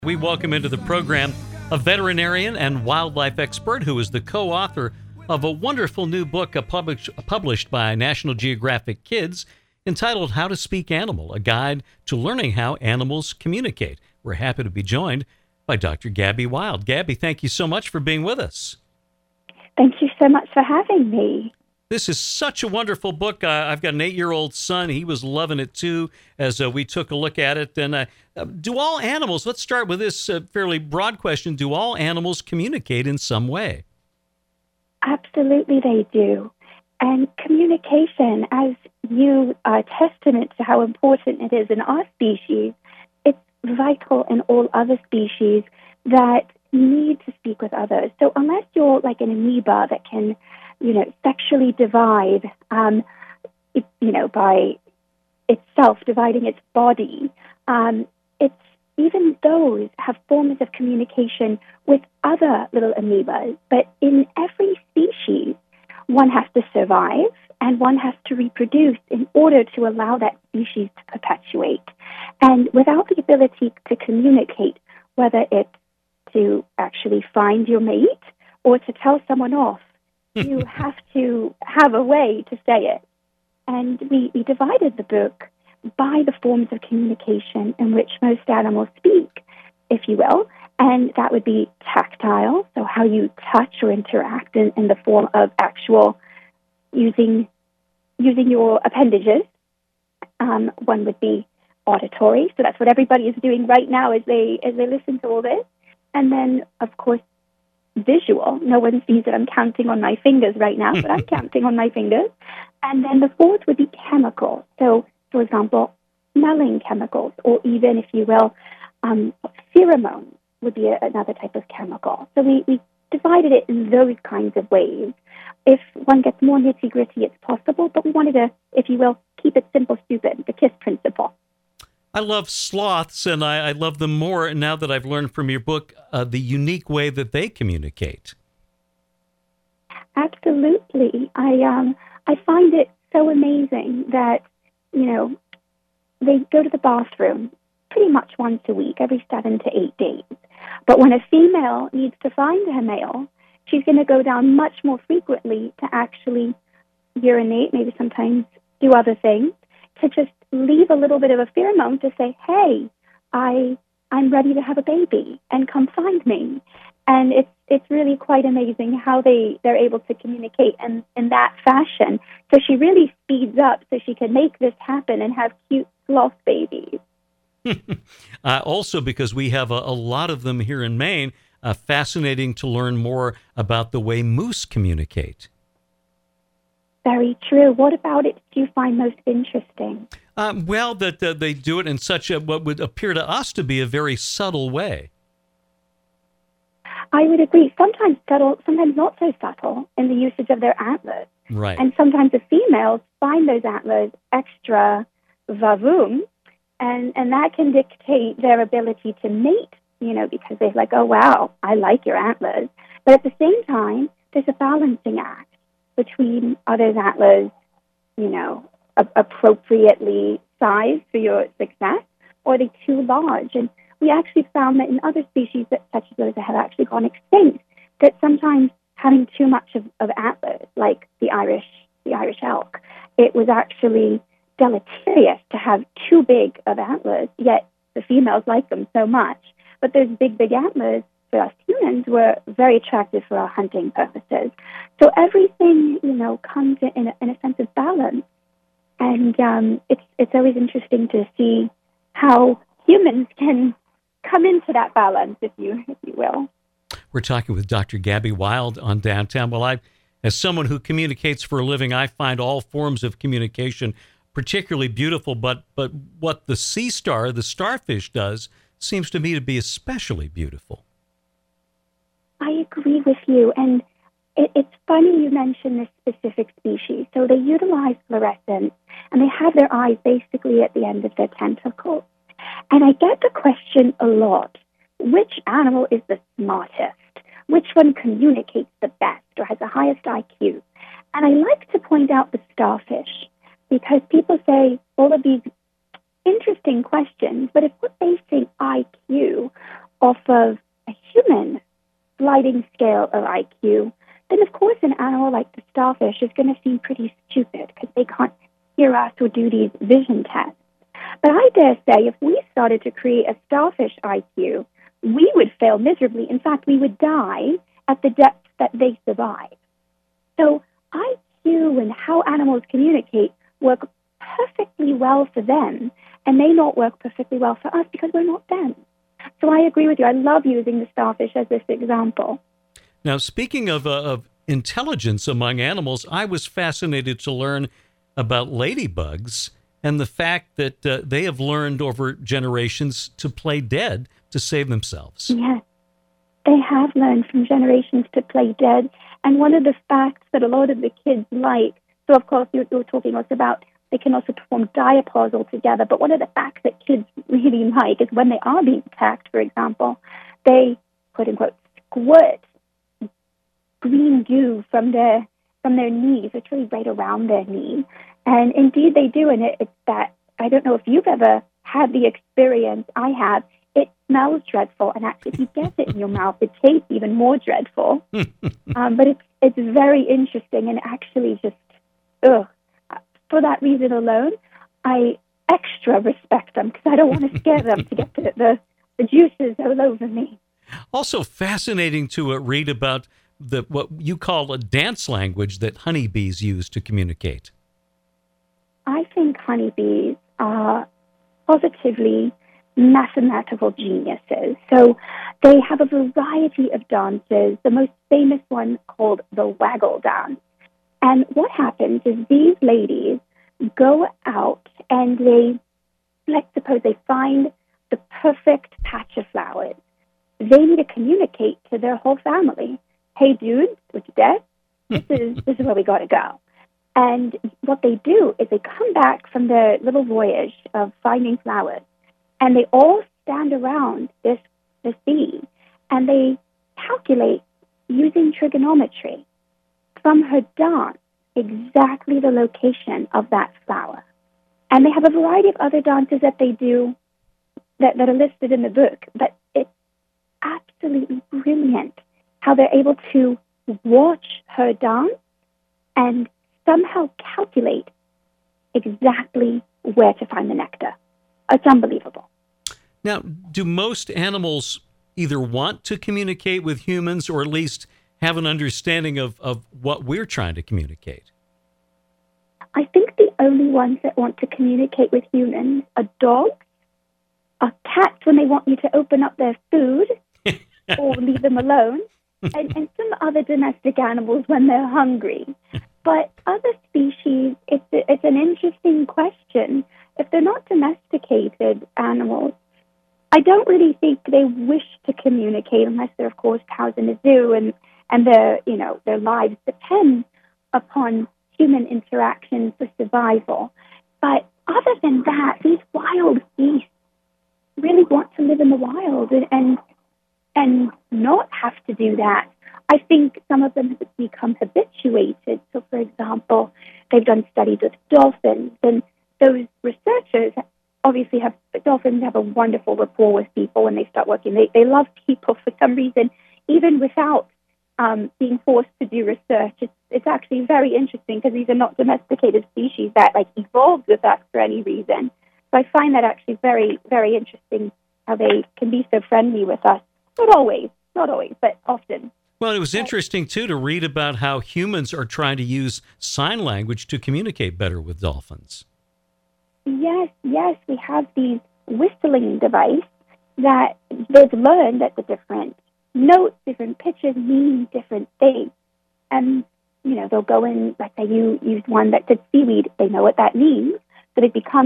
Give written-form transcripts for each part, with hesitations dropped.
We welcome into the program a veterinarian and wildlife expert who is the co-author of a wonderful new book published by National Geographic Kids entitled How to Speak Animal, a guide to learning how animals communicate. We're happy to be joined by Dr. Gabby Wild. Gabby, thank you so much for being with us. Thank you so much for having me. This is such a wonderful book. I've got an 8-year-old son. He was loving it, too, as we took a look at it. And do all animals, let's start with this fairly broad question, do all animals communicate in some way? Absolutely they do. And communication, as you are testament to how important it is in our species, it's vital in all other species that need to speak with others. So unless you're like an amoeba that can sexually divide, by itself, dividing its body. It's even those have forms of communication with other little amoebas. But in every species, one has to survive and one has to reproduce in order to allow that species to perpetuate. And without the ability to communicate, whether it's to actually find your mate or to tell someone off, you have to have a way to say it. And we divided the book by the forms of communication in which most animals speak, if you will. And that would be tactile, so how you touch or interact in the form of actual using your appendages. One would be auditory, so that's what everybody is doing right now as they listen to all this. And then, of course, visual. No one sees that I'm counting on my fingers right now, but I'm counting on my fingers. And then the fourth would be chemical. So, for example, smelling chemicals, or even, if you will, pheromones would be another type of chemical. So we divided it in those kinds of ways. If one gets more nitty-gritty, it's possible, but we wanted to, if you will, keep it simple, stupid, the KISS principle. I love sloths, and I love them more now that I've learned from your book the unique way that they communicate. Absolutely. I find it so amazing that, they go to the bathroom pretty much once a week, every 7 to 8 days. But when a female needs to find her male, she's going to go down much more frequently to actually urinate, maybe sometimes do other things, to just leave a little bit of a pheromone to say, hey, I'm ready to have a baby and come find me. And it's really quite amazing how they're able to communicate in that fashion. So she really speeds up so she can make this happen and have cute sloth babies. Also, because we have a lot of them here in Maine, fascinating to learn more about the way moose communicate. Very true. What about it do you find most interesting? Well, that they do it in such what would appear to us to be a very subtle way. I would agree. Sometimes subtle, sometimes not so subtle in the usage of their antlers. Right. And sometimes the females find those antlers extra vavoom, and that can dictate their ability to mate, because they're like, oh, wow, I like your antlers. But at the same time, there's a balancing act between are those antlers, appropriately sized for your success, or are they too large? And we actually found that in other species, such as those that have actually gone extinct, that sometimes having too much of antlers, like the Irish elk, it was actually deleterious to have too big of antlers, yet the females like them so much. But those big antlers for us humans were very attractive for our hunting purposes. So everything, comes in a sense of balance. And it's always interesting to see how humans can come into that balance, if you will. We're talking with Dr. Gabby Wild on Downtown. Well, as someone who communicates for a living, I find all forms of communication particularly beautiful, but what the sea star, the starfish, does seems to me to be especially beautiful. I agree with you, and it's funny you mention this specific species. So they utilize fluorescence, and they have their eyes basically at the end of their tentacles. And I get the question a lot, which animal is the smartest? Which one communicates the best or has the highest IQ? And I like to point out the starfish, because people say all of these interesting questions, but if we're basing IQ off of a human sliding scale of IQ, then of course an animal like the starfish is going to seem pretty stupid because they can't hear us or do these vision tests. But I dare say if we started to create a starfish IQ, we would fail miserably. In fact, we would die at the depth that they survive. So IQ and how animals communicate work perfectly well for them and may not work perfectly well for us because we're not them. So I agree with you. I love using the starfish as this example. Now, speaking of intelligence among animals, I was fascinated to learn about ladybugs and the fact that they have learned over generations to play dead to save themselves. Yes, they have learned from generations to play dead. And one of the facts that a lot of the kids like, so of course you were talking also about they can also perform diapause altogether, but one of the facts that kids really like is when they are being attacked, for example, they, quote unquote, squirt green goo from their knees, literally right around their knee. And indeed they do, and it's that, I don't know if you've ever had the experience I have, it smells dreadful, and actually if you get it in your mouth, it tastes even more dreadful. But it's very interesting, and actually just, for that reason alone, I extra respect them because I don't want to scare them to get the juices all over me. Also fascinating to read about what you call a dance language that honeybees use to communicate. I think honeybees are positively mathematical geniuses. So they have a variety of dances, the most famous one called the waggle dance. And what happens is these ladies go out and let's suppose they find the perfect patch of flowers. They need to communicate to their whole family. Hey, dudes, with death, this is where we got to go. And what they do is they come back from their little voyage of finding flowers, and they all stand around the sea, and they calculate using trigonometry from her dance exactly the location of that flower. And they have a variety of other dances that they do that are listed in the book, but it's absolutely brilliant how they're able to watch her dance and somehow calculate exactly where to find the nectar. It's unbelievable. Now, do most animals either want to communicate with humans or at least have an understanding of what we're trying to communicate? I think the only ones that want to communicate with humans are dogs, are cats when they want you to open up their food or leave them alone, and some other domestic animals when they're hungry. But other species, it's an interesting question. If they're not domesticated animals, I don't really think they wish to communicate unless they're, of course, cows in a zoo and their lives depend upon human interaction for survival. But other than that, these wild beasts really want to live in the wild and not have to do that. I think some of them have become habituated. So, for example, they've done studies with dolphins, and those researchers obviously dolphins have a wonderful rapport with people when they start working. They love people for some reason, even without being forced to do research. It's actually very interesting because these are not domesticated species that evolved with us for any reason. So I find that actually very, very interesting how they can be so friendly with us. Not always, but often. Well, it was interesting, too, to read about how humans are trying to use sign language to communicate better with dolphins. Yes, we have these whistling device that they've learned that the different notes, different pitches mean different things. And, they'll go in, let's say you use one that said seaweed, they know what that means. So they become,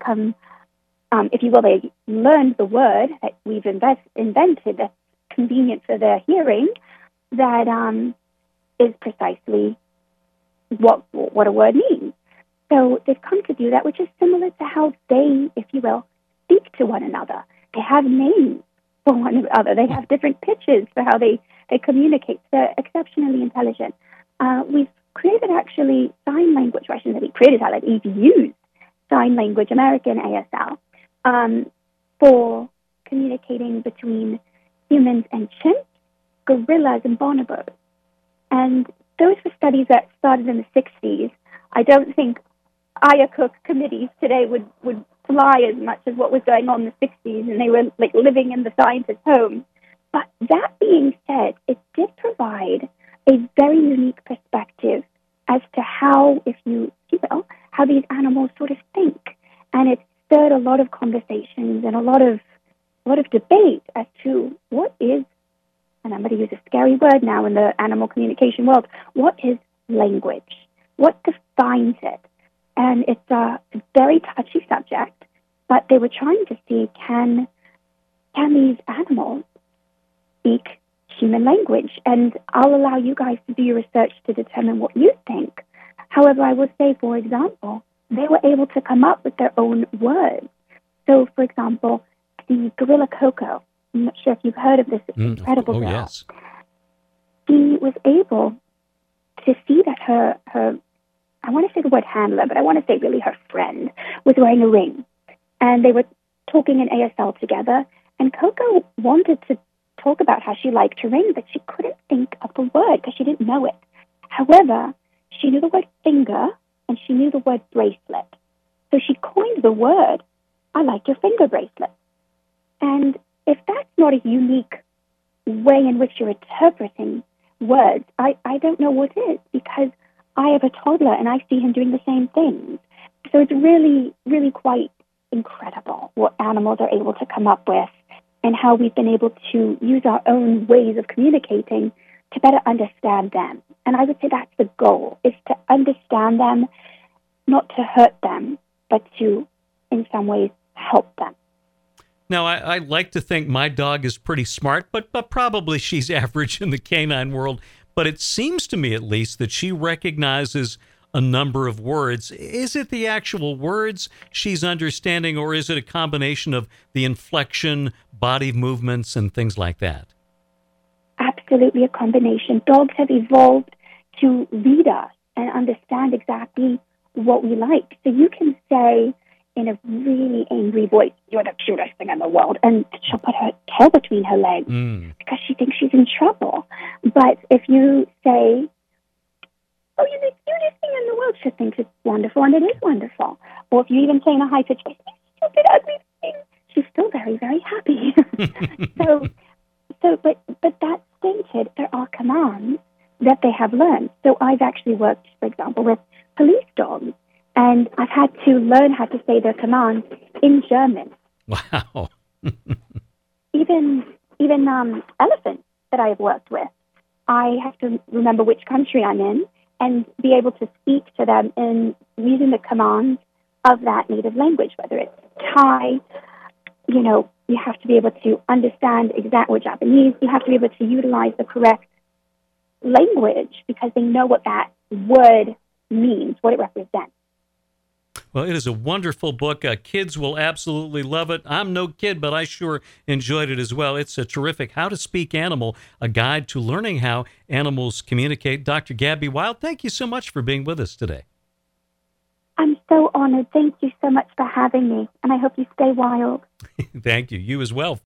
if you will, they learned the word that we've invented that's convenient for their hearing, that is precisely what a word means. So they've come to do that, which is similar to how they, if you will, speak to one another. They have names for one another. They have different pitches for how they communicate. They're exceptionally intelligent. We've created actually sign language, or I shouldn't say we created that, we've used sign language, American ASL, for communicating between humans and chimps, gorillas and bonobos. And those were studies that started in the 60s. I don't think IACUC committees today would fly as much as what was going on in the 60s, and they were like living in the scientist's home. But that being said, it did provide a very unique perspective as to how, if you will, how these animals sort of think. And it stirred a lot of conversations and a lot of debate as to what is, and I'm going to use a scary word now in the animal communication world, what is language? What defines it? And it's a very touchy subject, but they were trying to see, can these animals speak human language? And I'll allow you guys to do your research to determine what you think. However, I would say, for example, they were able to come up with their own words. So, for example, the gorilla Coco, I'm not sure if you've heard of this incredible girl. Yes. She was able to see that her, I want to say the word handler, but I want to say really her friend, was wearing a ring. And they were talking in ASL together, and Coco wanted to talk about how she liked her ring, but she couldn't think of the word because she didn't know it. However, she knew the word finger, and she knew the word bracelet. So she coined the word, I like your finger bracelet. And if that's not a unique way in which you're interpreting words, I don't know what is, because I have a toddler and I see him doing the same things. So it's really, really quite incredible what animals are able to come up with and how we've been able to use our own ways of communicating to better understand them. And I would say that's the goal, is to understand them, not to hurt them, but to, in some ways, help them. Now, I like to think my dog is pretty smart, but probably she's average in the canine world. But it seems to me, at least, that she recognizes a number of words. Is it the actual words she's understanding, or is it a combination of the inflection, body movements, and things like that? Absolutely a combination. Dogs have evolved to read us and understand exactly what we like. So you can say in a really angry voice, "You're the cutest thing in the world," and she'll put her tail between her legs because she thinks she's in trouble. But if you say, "Oh, you're the cutest thing in the world," she thinks it's wonderful, and it is wonderful. Or if you even say in a high-pitched voice, "You stupid, ugly thing," she's still very, very happy. But that stated, there are commands that they have learned. So I've actually worked, for example, with police dogs, and I've had to learn how to say their commands in German. Wow. Even elephants that I've worked with, I have to remember which country I'm in and be able to speak to them in using the commands of that native language, whether it's Thai. You have to be able to understand or Japanese. You have to be able to utilize the correct language because they know what that word means, what it represents. Well, it is a wonderful book. Kids will absolutely love it. I'm no kid, but I sure enjoyed it as well. It's a terrific How to Speak Animal, a guide to learning how animals communicate. Dr. Gabby Wild, thank you so much for being with us today. I'm so honored. Thank you so much for having me, and I hope you stay wild. Thank you. You as well.